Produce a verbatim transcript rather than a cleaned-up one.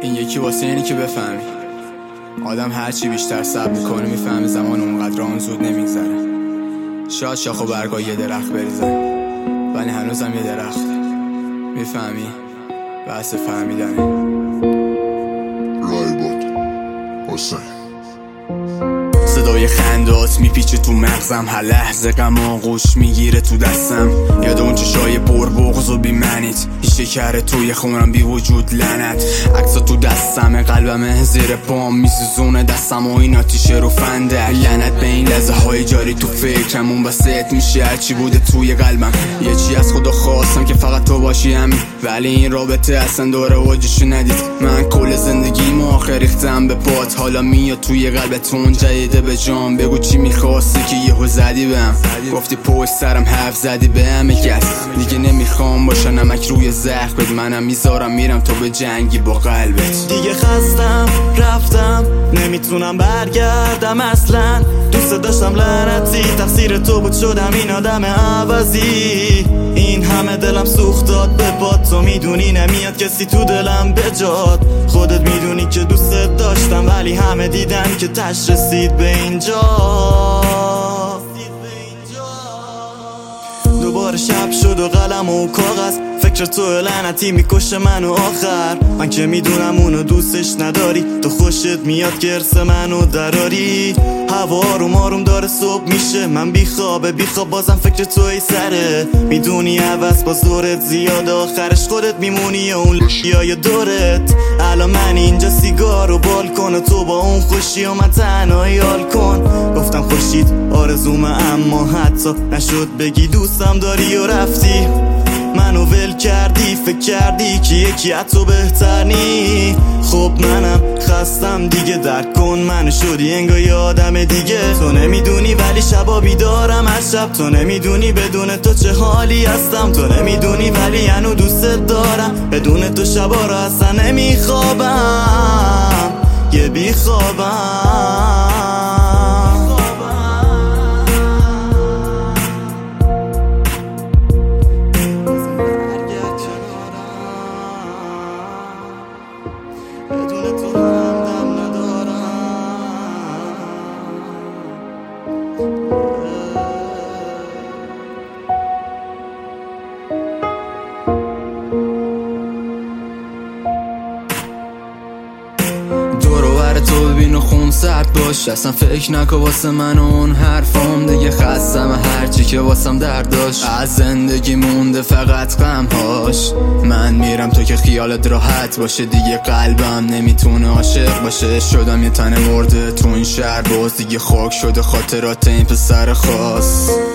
این یکی واسه اینی که بفهمی آدم هرچی بیشتر صبر میکنه میفهمی زمان اونقدر آن زود نمیگذره. شاید شاخ و برگا یه درخت بریزن ولی هنوزم یه درخت. میفهمی؟ بحث فهمیدنه. رایبات حسین صدای خندات میپیچه تو مغزم، هر لحظه غم آغوش میگیره تو دستم. یاد اون چشای پر بغض و بی‌معنیت، هیچ شکر توی خونم بی وجود لعنت. عکسا تو دستم قلبم زیر پام میسوزونه دستم و این آتیشه رو فندک. لعنت به این لحظه های جاری تو فکرم، اون بسیت میشه هرچی بوده توی قلبم. یه چی از خدا خواستم که فقط تو باشی همین، ولی این رابطه اصلا دوره واجشو ندید. من کل زندگیمو آخر ریختم به پات، حالا میاد توی قلبتون جدیده به جام. بگو چی میخواستی که یهو زدی بهم، گفتی پشت سرم حرف زدی به همه کس. دیگه نمیخوام باشه نمک روی زخمت، منم میذارم میرم تو به جنگی با قلبت. دیگه خستم رفتم نمیتونم برگردم اصلا، دوست داشتم لعنتی تقصیر تو بود شدم این آدم عوضی. این همه دلم سوخت داد به باد، تو میدونی نمیاد کسی تو دلم بجاد. خودت میدونی که دوستت داشتم ولی همه دیدن که تش رسید به اینجا. دوباره شب شد و قلم و کاغذ، فکر تو لعنتی میکشه منو آخر. من که میدونم اونو دوستش نداری، تو خوشت میاد که ارث منو دراری. هوا آروم آروم داره صبح میشه، من بیخوابه بیخواب بازم فکر تو ای سره. میدونی عوض باز دورت زیاد، آخرش خودت میمونی و اون لشیای دورت. الان من اینجا سیگار و بالکن، تو با اون خوشی و من تنهایی حال کن. گفتم خوشید آرزومه اما حتی نشد بگی دوستم داری و رفتی. منو ول کردی فکر کردی که یکی از تو بهتر نی. خب منم خستم دیگه درک کن منو، شدی انگار یه آدم دیگه. تو نمیدونی ولی شبا بیدارم از شب، تو نمیدونی بدون تو چه حالی هستم. تو نمیدونی ولی هنو دوستت دارم، بدون تو شبا رو اصلا نمیخوابم، یه بیخوابم. تو ببین و خون سرد باش، اصلا فکر نکن واسه من اون حرفام. دیگه خستم هرچی که واسم درد داشت، از زندگی مونده فقط غمهاش. من میرم تو که خیالت راحت باشه، دیگه قلبم نمیتونه عاشق باشه. شدم یه تن مرده تو این شهر باز، دیگه خاک شده خاطرات این پسر خاص.